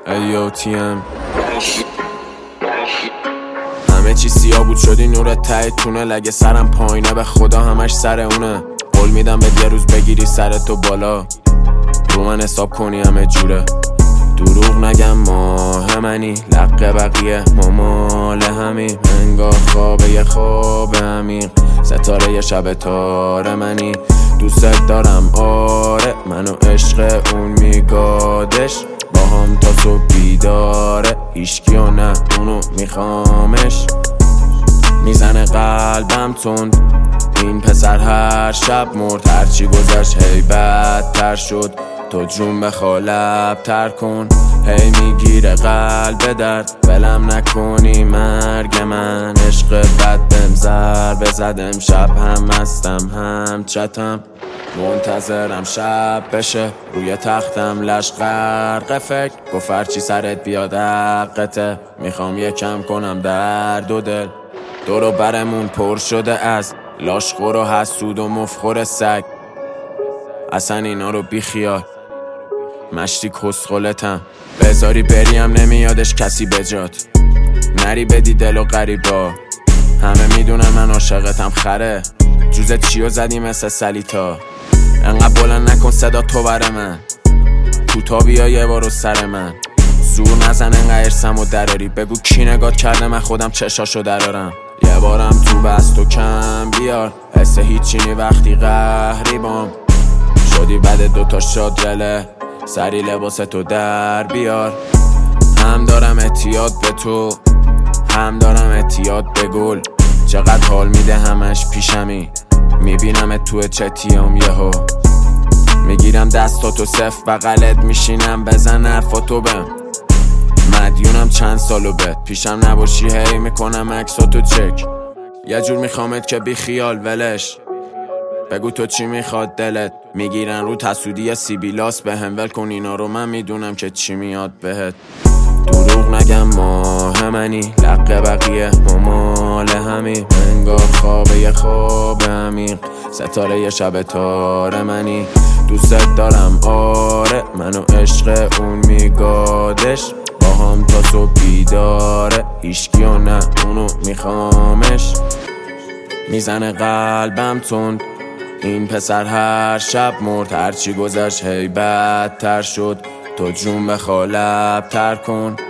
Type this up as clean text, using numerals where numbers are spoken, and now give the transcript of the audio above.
AOTM. همه چی سیاه بود شدی نورت ته تونل. اگه سرم پایینه به خدا همش سر اونه. قول میدم به یه روز بگیری سرتو بالا، رو من حساب کنی همه جوره. دروغ نگم ماه منی، لق بقیه ما مال همین. انگار خوابه یه خواب عمیق، ستاره یه شب تاره منی. دوست دارم آره، منو عشق اون میگادش. با هم تا صبح بیداره، هیشکی و نه اونو میخوامش. میزنه قلبم تند، این پسر هر شب مرد. هرچی گذشت هی بدتر شد، تو جون بخوا لب‌تر کن. هی میگیره قلب درد، ولم نکنی مرگ من. عشق بد بهم ضربه زد، امشب هم هستم هم چتم. منتظرم شب بشه، روی تختم لش غرق فکر. گفت هرچی سرت بیاد حقته، میخوام یکم کنم درد و دل. دورو برمون پر شده از لاشخور و حسود و مفخور سگ. اصلا اینا رو بیخیال، مشتی کسخلتم. بذاری بریم نمیادش کسی بجات، نری بدی دل و غریبا. همه میدونن من عاشقتم خره، جوزت چیو زدی مثل سلیتا. انقدر بلند نکن صدا تو بر من، کوتا بیا یه بارو سر من. زور نزن انقدر ارسم و دراری، بگو کی نگات کرده من خودم چشاشو درارم. یه بارم تو بست و کم بیار، حس هیچی نی وقتی قهری بام شدی. بعد دوتا شاد رله، سری لباس تو در بیار. هم دارم اعتیاد به تو، هم دارم اعتیاد به گل. چقدر حال میده همش پیشمی، میبینم تو چتیام یهو. میگیرم دستاتو صف بغلت میشینم، بزن حرفاتو بهم. مدیونم چند سالو بهت، پیشم نباشی هی میکنم عکساتو چک. یه جور میخوامت که بی خیال ولش، بگو تو چی میخواد دلت. میگیرن رو تسودی سیبیلاس بهم، ول کن اینا رو من میدونم که چی میاد بهت. دروغ نگم ماه منی، لق بقیه ما مال همین. انگار خوابه یه خواب عمیق، ستاره یه شب تاره منی. دوست دارم آره، منو عشق اون میگادش. با هم تا صبح بیداره، هیشکی و نه اونو میخوامش. میزنه قلبم تند، این پسر هر شب مرد. هرچی گذشت هی بدتر شد، تو جون بخوا لب‌تر کن.